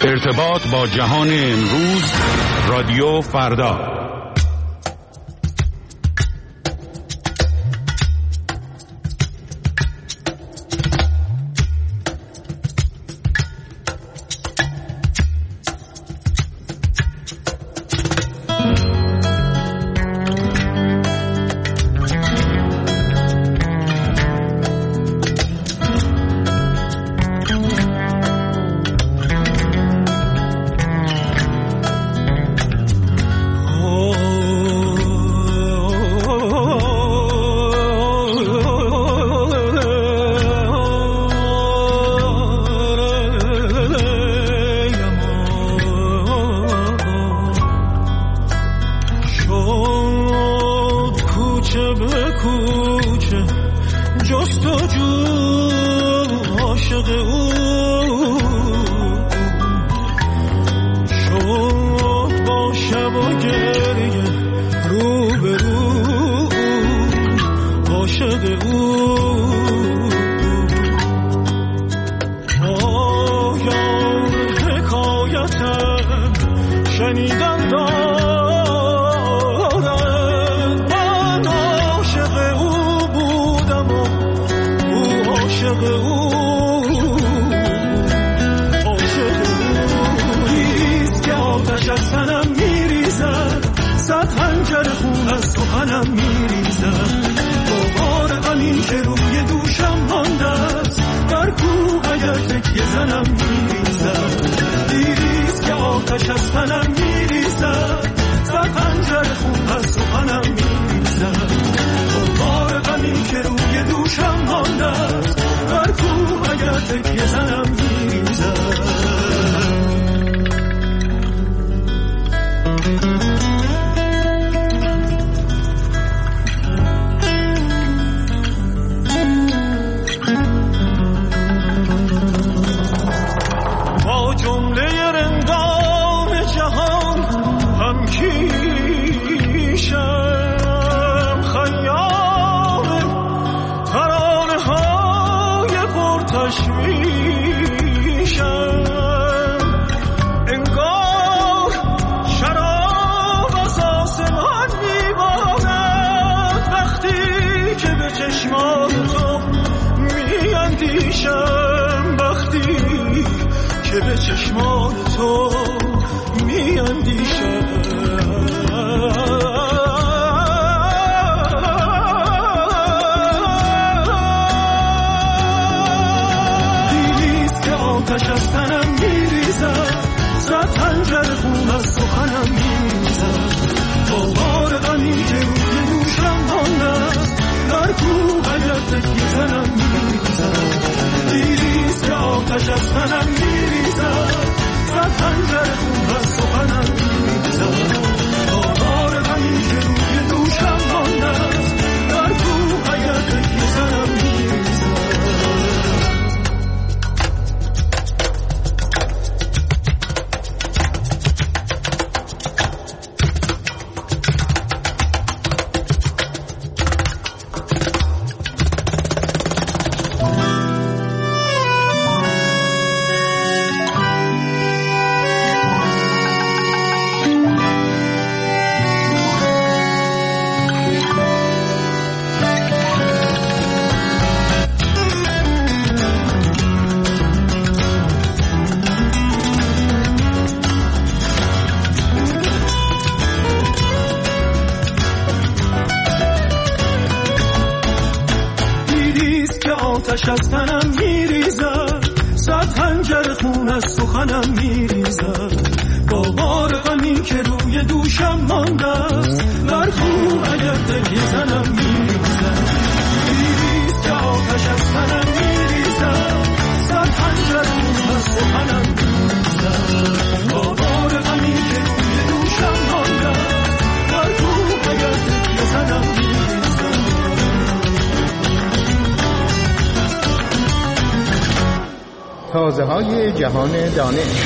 ارتباط با جهان امروز، رادیو فردا. آتش از تنم میریزد، صد خنجر خون از سخنم میریزد، با بار غمی که روی دوشم مانده است، بر خون اگر دل زنم میریزد. میریز که آتش از تنم میریزد، صد خنجر خون از سخنم میریزد، با بار غمی که روی دوشم مانده است، بر خون اگر دل زنم میریزد. تازه‌های جهان دانش.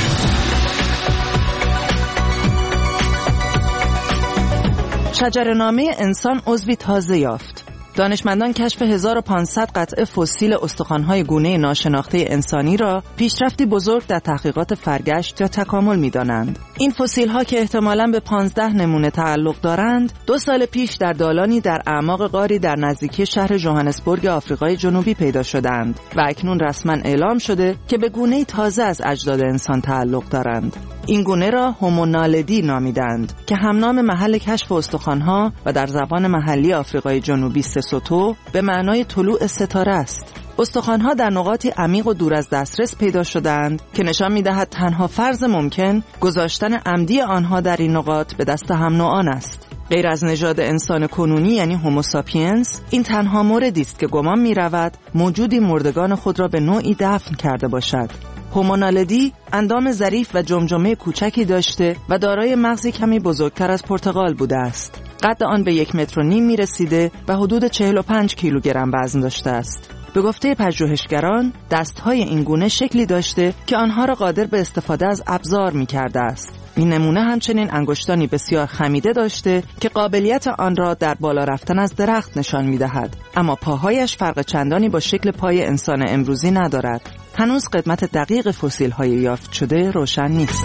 شجره‌نامه انسان عضوی تازه یافت. دانشمندان کشف 1500 قطعه فسیل استخوان‌های گونه ناشناخته انسانی را پیشرفتی بزرگ در تحقیقات فرگشت یا تکامل می‌دانند. این فسیل‌ها که احتمالاً به 15 نمونه تعلق دارند، 2 سال پیش در دالانی در اعماق غاری در نزدیکی شهر ژوهانسبورگ آفریقای جنوبی پیدا شدند و اکنون رسما اعلام شده که به گونه‌ای تازه از اجداد انسان تعلق دارند. این گونه را هومونالدی نامیدند که همنام محل کشف استخوان‌ها و در زبان محلی آفریقای جنوبی سسوتو به معنای طلوع ستاره است. استخوان‌ها در نقاطی عمیق و دور از دسترس پیدا شدند که نشان می‌دهد تنها فرض ممکن گذاشتن عمدی آنها در این نقاط به دست هم نوعان است. غیر از نژاد انسان کنونی یعنی هوموساپینس، این تنها موردی است که گمان می‌رود موجودی مردگان خود را به نوعی دفن کرده باشد. هومونالدی اندام ظریف و جمجمه کوچکی داشته و دارای مغزی کمی بزرگتر از پرتقال بوده است. قد آن به 1.5 متر می‌رسیده و حدود 45 کیلوگرم وزن داشته است. به گفته پژوهشگران، دست‌های این گونه شکلی داشته که آنها را قادر به استفاده از ابزار می‌کرده است. این نمونه همچنین انگشتانی بسیار خمیده داشته که قابلیت آن را در بالا رفتن از درخت نشان می‌دهد، اما پاهایش فرق چندانی با شکل پای انسان امروزی ندارد. هنوز قدمت دقیق فسیل‌های یافت شده روشن نیست.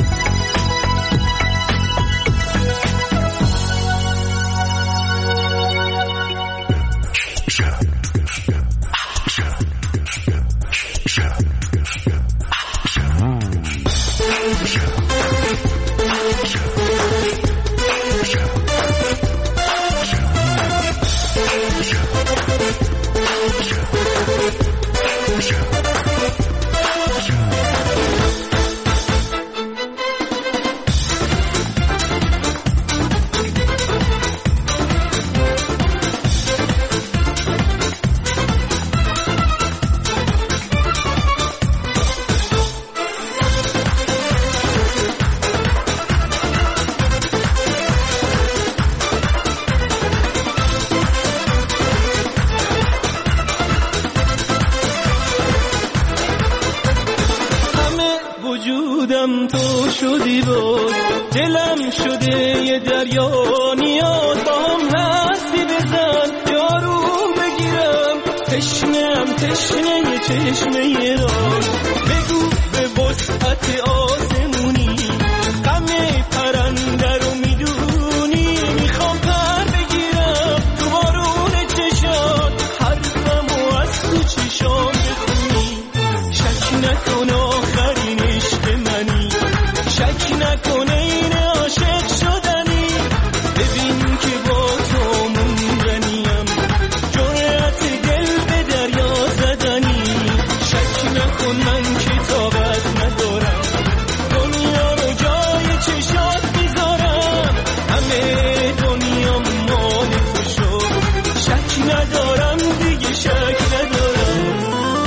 وجودم تو شدی بود، دلم شده یه دریا، نیاز با هم هستی بزن یاروم بگیرم، تشنم تشنه یه چشمه را، بگو به وسعت آسمونی غم پرنده رو میدونی، میخوام پر بگیرم تو بارون چشات، حرفمو از تو چشام بخونی، شک نکن آخرین عشق منی، شک نکن این عاشق شدنی، ببین که با تو موندنیم، جرأت دل به دریا زدنی، شک نکن من که طاقت ندارم، دنیا رو جای چشات میذارم، همه دنیا مال تو شد، شک ندارم دیگه شک ندارم.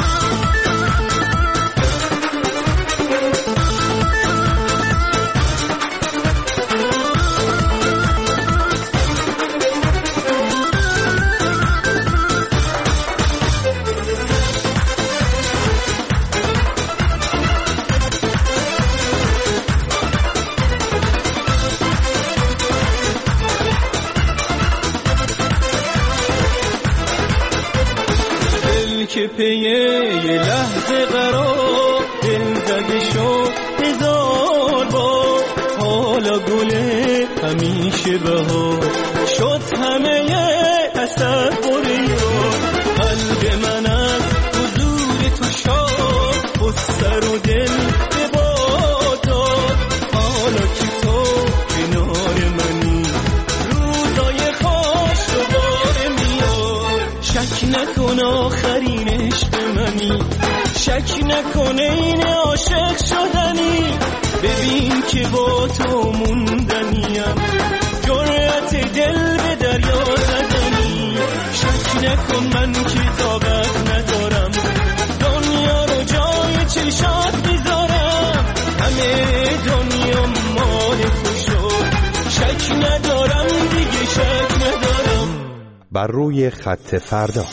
که پیه یه لحظه قرار دل زده شد هزار بار، حالا گله همیشه بهار شد، همه تصور یار، قلب من از حضور تو شاد، و سر و دل به باد داد، حالا که تو کنار منی، روزای خوش دوباره میاد، شک نکن آخرین عشق منی، شک نکن این عاشق شدنی، ببین که با تو موندنیم، جرأت دل به دریا زدنی، شک نکن من که طاقت ندارم، دنیا رو جای چشات میذارم، همه دنیا مال تو شد، شک ندارم دیگه شک ندارم. بر روی خط فردا.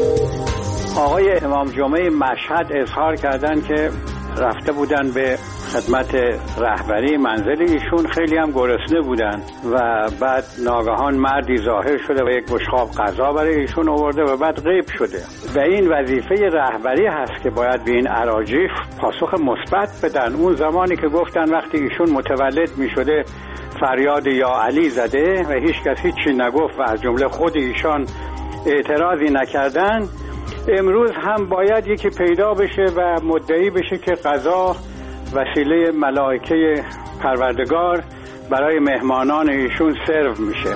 آقای امام جمعه مشهد اظهار کردند که رفته بودن به خدمت رهبری منزل ایشون خیلی هم گرسنه بودن و بعد ناگهان مردی ظاهر شده و یک بشقاب غذا برای ایشون آورده و بعد غیب شده. و این وظیفه رهبری هست که باید به این اراجیف پاسخ مثبت بدن. اون زمانی که گفتن وقتی ایشون متولد می شده فریاد یا علی زده و هیچ کس هیچی نگفت و از جمله خود ایشان اعتراضی نکردن، امروز هم باید یکی پیدا بشه و مدعی بشه که قضا وسیله ملائکه پروردگار برای مهمانان ایشون سرو میشه.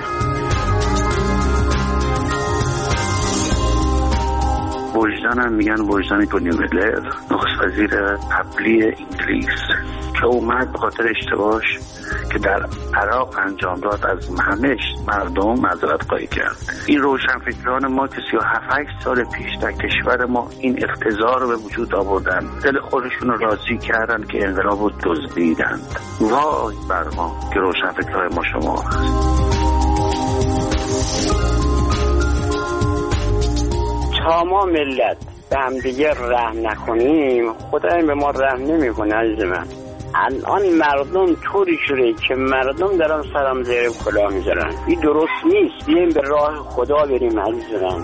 وجدانم میگن وجدانی تونی ملر، نخست وزیر قبلی انگلیس که اومد به خاطر اشتباهش که در عراق انجام داد از همه مردم معذرت خواهی کرد. این روشنفکران ما که 37-8 سال پیش در کشور ما این اقتضا رو به وجود آوردن، دل خودشون رو راضی کردن که انقلاب رو دزدیدند. وای بر ما که روشنفکران ما شما تا ما ملت به هم دیگه رحم نکنیم خدای به ما رحم نمیکنه. عزیز من الان مردم طوری شده که مردم دارن سرم زیر کلاه میذارن. این درست نیست. بیایم به راه خدا بریم عزیز من.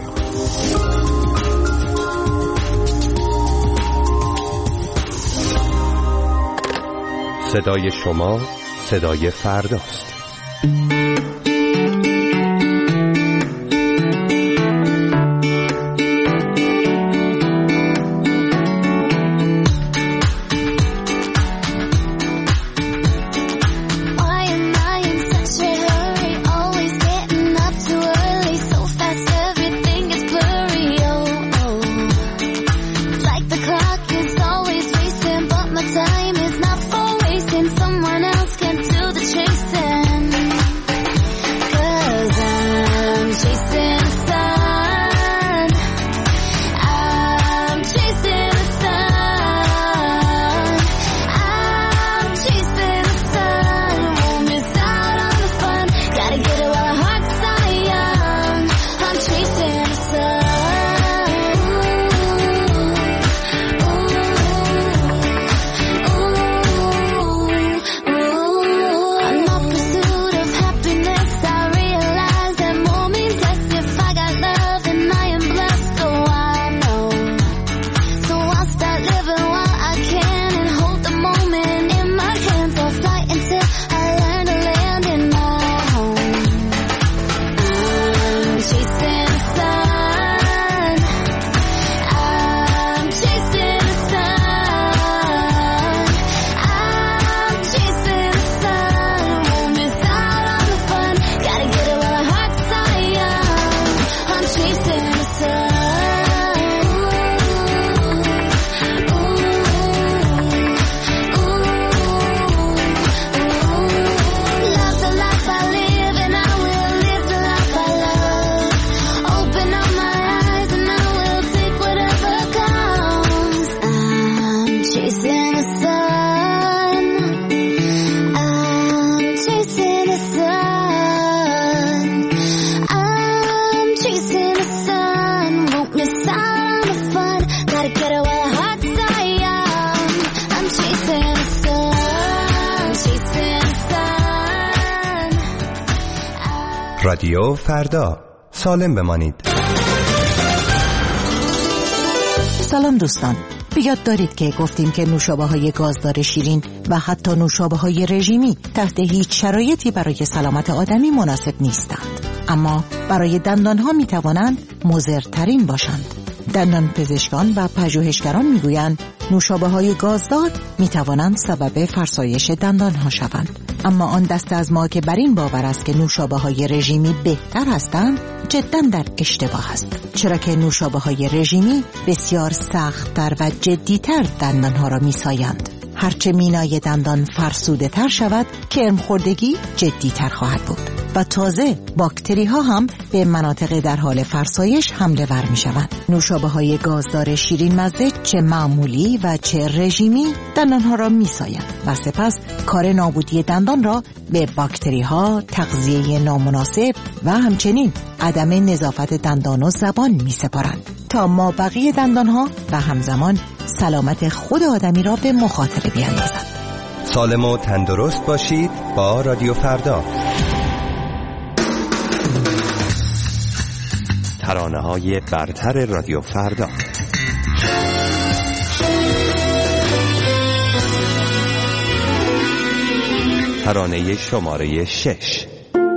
صدای شما صدای فرداست. رادیو فردا، سالم بمانید. سلام دوستان، بیاد دارید که گفتیم که نوشابه‌های گازدار شیرین و حتی نوشابه‌های رژیمی تحت هیچ شرایطی برای سلامت آدمی مناسب نیستند، اما برای دندانها میتوانند مضرترین باشند. دندان پزشکان و پژوهشگران میگویند نوشابه‌های گازدار میتوانند سبب فرسایش دندانها شوند، اما آن دست از ما که بر این باور است که نوشابه‌های رژیمی بهتر هستند جداً در اشتباه است، چرا که نوشابه‌های رژیمی بسیار سخت‌تر و جدی‌تر دندانها را میسایند. هرچه مینای دندان فرسوده تر شود کرم‌خوردگی جدی‌تر خواهد بود و تازه باکتری ها هم به مناطق در حال فرسایش حمله ور می شوند. نوشابه‌های گازدار شیرین مزه چه معمولی و چه رژیمی دندانها را می سایند و سپس کار نابودی دندان را به باکتری ها، تغذیه نامناسب و همچنین عدم نظافت دندان و زبان می سپارند تا ما بقیه دندان ها و همزمان سلامت خود آدمی را به مخاطره بیاندازند. سالم و تندرست باشید با رادیو فردا. ترانه‌های برتر رادیو فردا. ترانه شماره 6.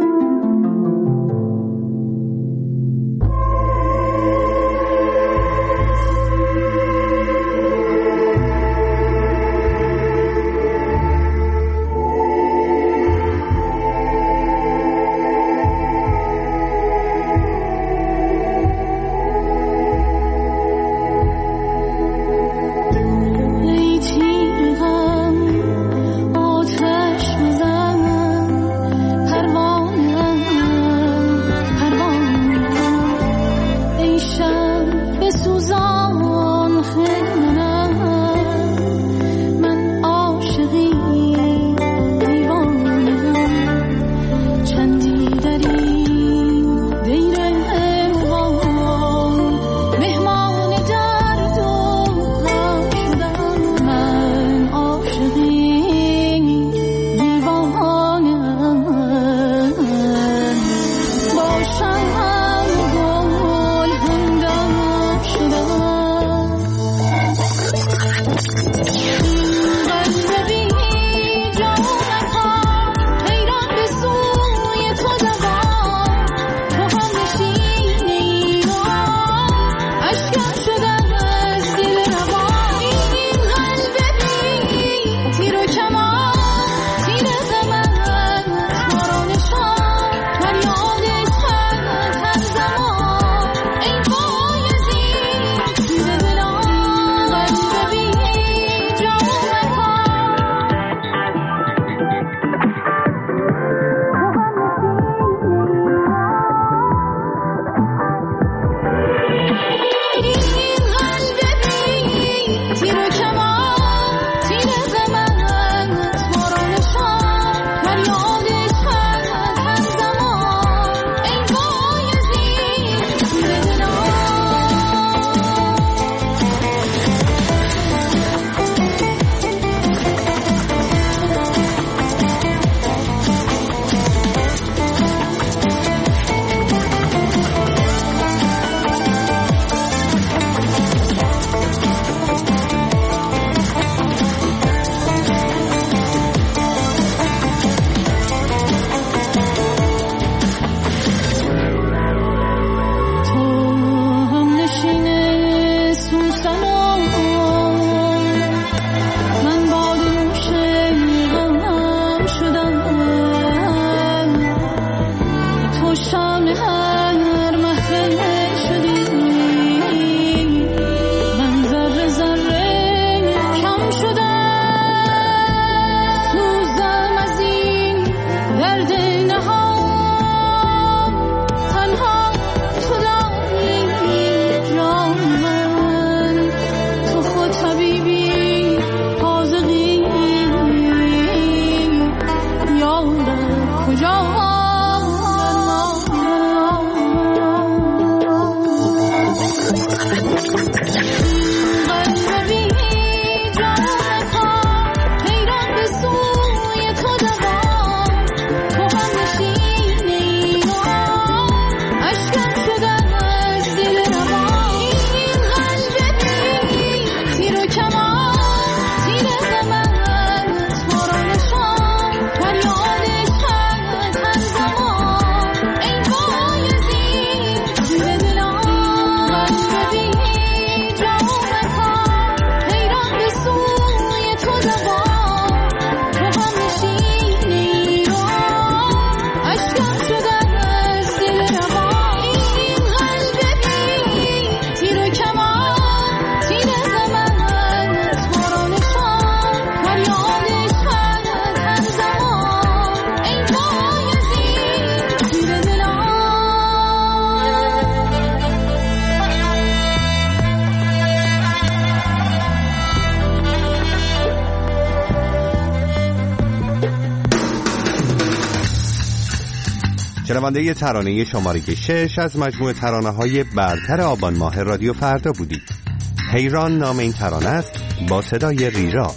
شنونده ترانه شماره 6 از مجموعه ترانه‌های برتر آبان ماه رادیو فردا بودید. حیران نام این ترانه است با صدای ریرا.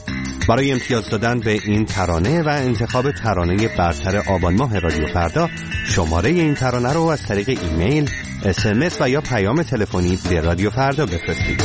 برای امتیاز دادن به این ترانه و انتخاب ترانه برتر آبان ماه رادیو فردا، شماره این ترانه رو از طریق ایمیل، SMS و یا پیام تلفنی به رادیو فردا بفرستید.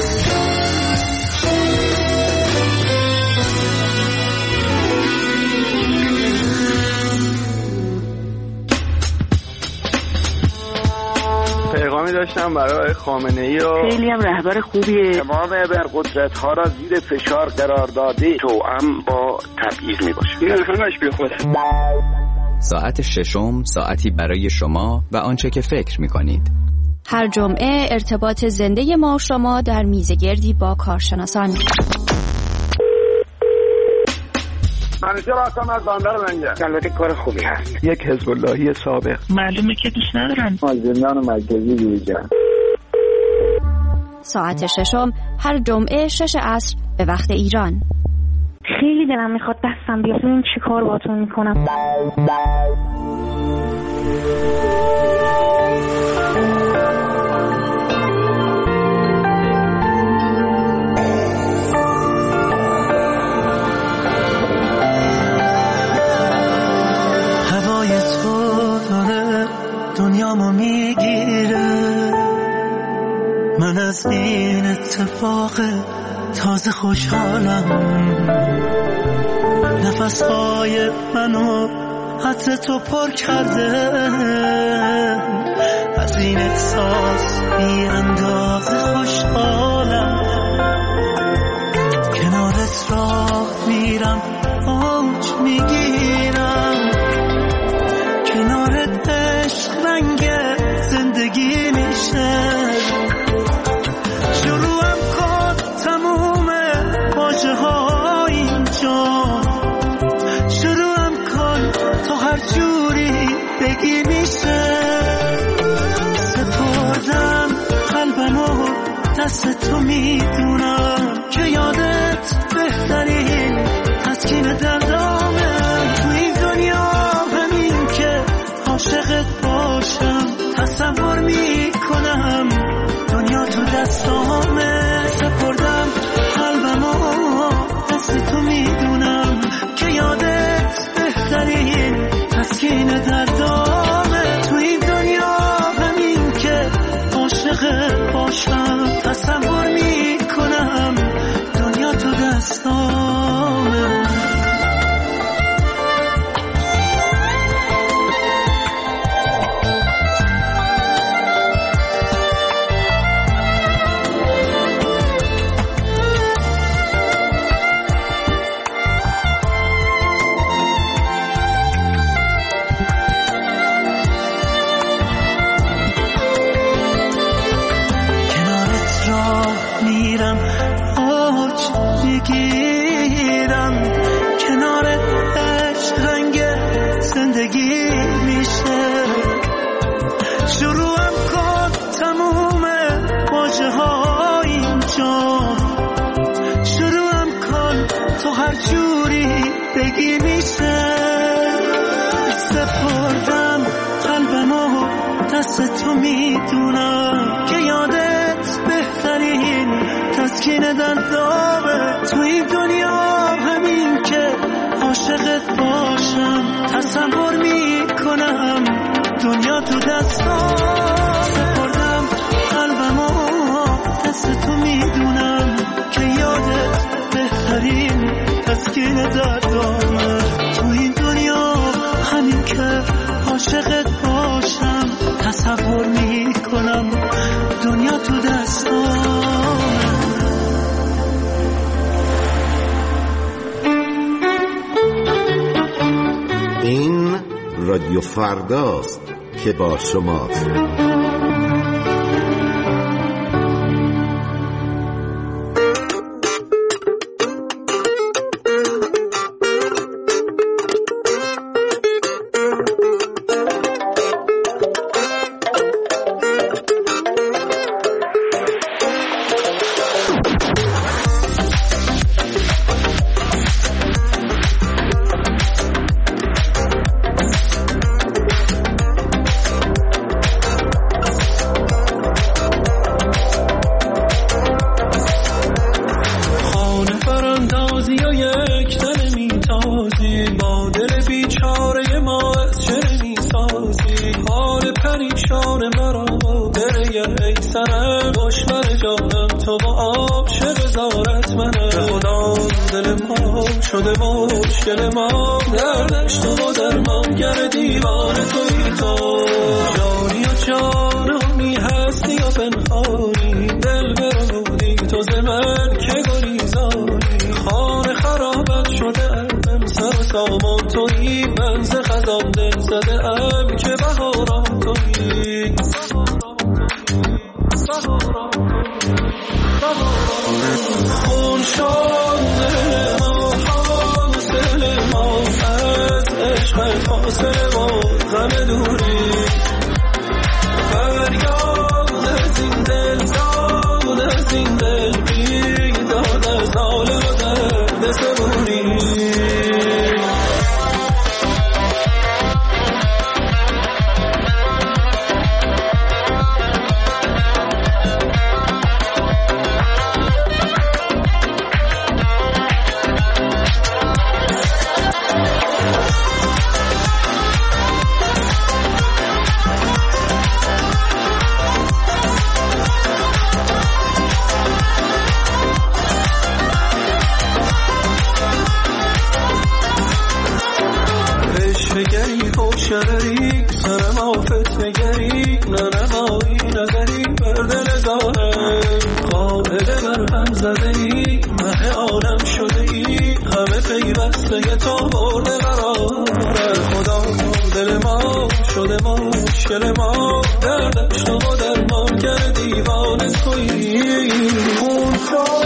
پیغامی داشتم برای خامنه‌ای و خیلی هم رهبر خوبیه. امام ابرقدرت‌ها را زیر فشار قرار داده توأم با تبعیض میباشه. این همش بی خوده. ساعت ششم ساعتی برای شما و آنچه که فکر می‌کنید. هر جمعه ارتباط زنده ما و شما در میزگردی با کارشناسان. منیجر هستم از بندر لنگه. البته کار خوبی هست. یک حزب اللهی سابق. معلومه که دوست ندارن. از زندان مرکزی بیرون. ساعت ششم هر جمعه 6 عصر به وقت ایران. خیلی دلم میخواد دستم بیاد. این چی کار باهاتون میکنم؟ هوای تو داره دنیامو میگیره، من از این اتفاق تازه خوشحالم. نفسهای منو عطر تو پر کرده، از این احساس بی اندازه خوشحالم. کنارت راه میرم، اوج میگیرم، کنارت عشق رنگ زندگی میشه. شروعم کن تموم واژه ها اینجا، شروعم کن تا هر جوری بگی میشه. سپردم قلبمو دست تو، میدونم که یادت بهترین تسکین دردامه. تو این دنیا همین که عاشقت باشم، تصور میکنم دنیا تو دستامه. سپردم قلبمو دست تو، میدونم که یادت بهترین تسکین دردامه. تو این دنیا همین که عاشقت باشم، تصور میکنم دنیا تو دستامه. میرم اوج میگیرم، کنار عشق رنگ زندگی میشه. شروعم کن تموم واژه ها اینجا، شروعم کن تو هر جوری بگی میشه. سپردم قلبمو دست تو، میدونم که یادت بهترین تسکین دردامه. تو این دنیا همین که عاشقت باشم، تصور میکنم دنیا تو دستام. سپردم قلبمو دست تو، میدونم که یادت بهترین تسکین دردامه. تو این دنیا همین که عاشقت باشم، تصور میکنم دنیا تو دستام. این رادیو فرداست که با شماست. شده مشکل ما، دردش تو و درمانگر دیوانه توی تو. جانی و جانانی هستی و پنهانی، دل برمودی تو زمن که گریزانی. خانه خرابت شده ام سر سامان توی، من ز خزان دل زده ام که بهاران توی. خون شد دل ما، حاصل ما از عشق فاصله و غم دوری. فریاد از این دل، داد از این دل، بیداد از حال و درد صبوری. شرری سرم آفت نگری، ننمایی نظری بر دل ظاهر. قائل بر هم زده ای، مه عالم شده ای، همه پیوسته تو برده قرار. خدا دل ما شده مشکل ما، دردش تو و درمان کرد دیوانه تویی. اون